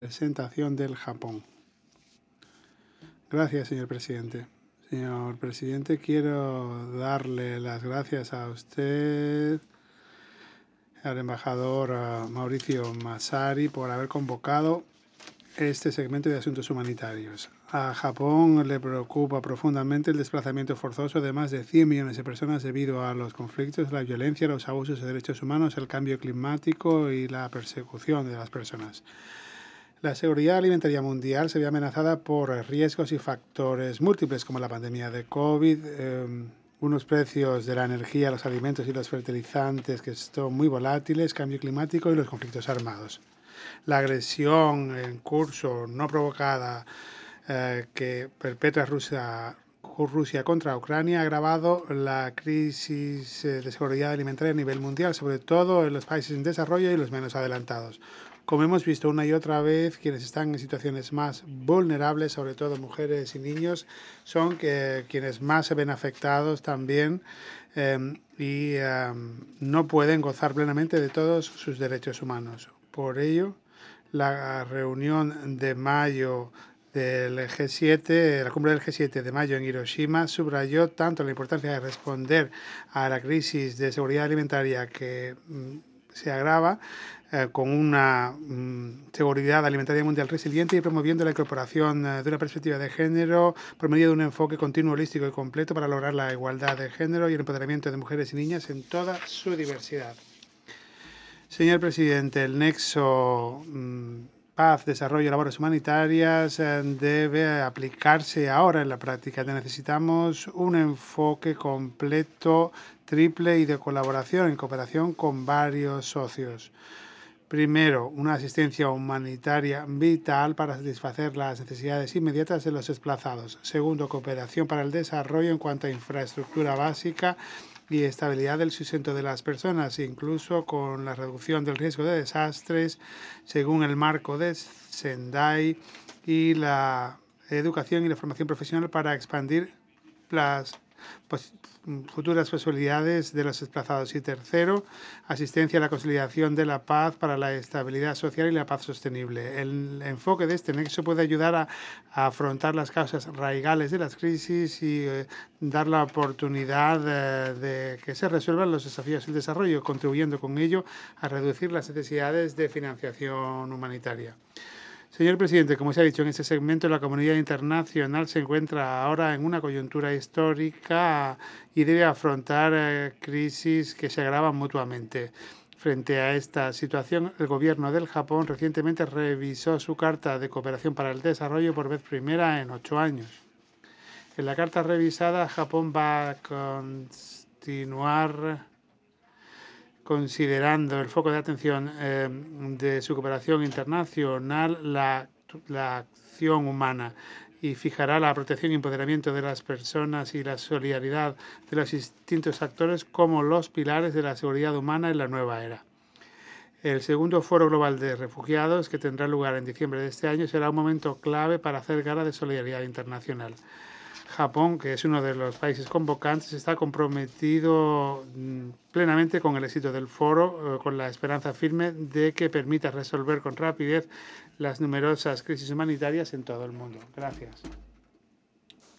Presentación del Japón. Gracias, señor presidente. Señor presidente, quiero darle las gracias a usted, al embajador Mauricio Massari, por haber convocado este segmento de asuntos humanitarios. A Japón le preocupa profundamente el desplazamiento forzoso de más de 100 millones de personas debido a los conflictos, la violencia, los abusos de derechos humanos, el cambio climático y la persecución de las personas. La seguridad alimentaria mundial se ve amenazada por riesgos y factores múltiples como la pandemia de COVID, unos precios de la energía, los alimentos y los fertilizantes que son muy volátiles, cambio climático y los conflictos armados. La agresión en curso no provocada que perpetra Rusia contra Ucrania ha agravado la crisis de seguridad alimentaria a nivel mundial, sobre todo en los países en desarrollo y los menos adelantados. Como hemos visto una y otra vez, quienes están en situaciones más vulnerables, sobre todo mujeres y niños, son quienes más se ven afectados también y no pueden gozar plenamente de todos sus derechos humanos. Por ello, la reunión de mayo del G7, la cumbre del G7 de mayo en Hiroshima, subrayó tanto la importancia de responder a la crisis de seguridad alimentaria que se agrava con una seguridad alimentaria mundial resiliente y promoviendo la incorporación de una perspectiva de género por medio de un enfoque continuo, holístico y completo para lograr la igualdad de género y el empoderamiento de mujeres y niñas en toda su diversidad. Señor presidente, el nexo paz, desarrollo y labores humanitarias debe aplicarse ahora en la práctica. Necesitamos un enfoque completo, triple y de colaboración en cooperación con varios socios. Primero, una asistencia humanitaria vital para satisfacer las necesidades inmediatas de los desplazados. Segundo, cooperación para el desarrollo en cuanto a infraestructura básica y estabilidad del sustento de las personas, incluso con la reducción del riesgo de desastres, según el marco de Sendai, y la educación y la formación profesional para expandir las futuras posibilidades de los desplazados. Y tercero, asistencia a la consolidación de la paz para la estabilidad social y la paz sostenible. El enfoque de este nexo puede ayudar a afrontar las causas raigales de las crisis y dar la oportunidad de que se resuelvan los desafíos del desarrollo, contribuyendo con ello a reducir las necesidades de financiación humanitaria. Señor presidente, como se ha dicho en este segmento, la comunidad internacional se encuentra ahora en una coyuntura histórica y debe afrontar crisis que se agravan mutuamente. Frente a esta situación, el gobierno del Japón recientemente revisó su Carta de Cooperación para el Desarrollo por vez primera en 8 años. En la carta revisada, Japón va a continuar considerando el foco de atención de su cooperación internacional la acción humana y fijará la protección y empoderamiento de las personas y la solidaridad de los distintos actores como los pilares de la seguridad humana en la nueva era. El segundo Foro Global de Refugiados, que tendrá lugar en diciembre de este año, será un momento clave para hacer gala de solidaridad internacional. Japón, que es uno de los países convocantes, está comprometido plenamente con el éxito del foro, con la esperanza firme de que permita resolver con rapidez las numerosas crisis humanitarias en todo el mundo. Gracias.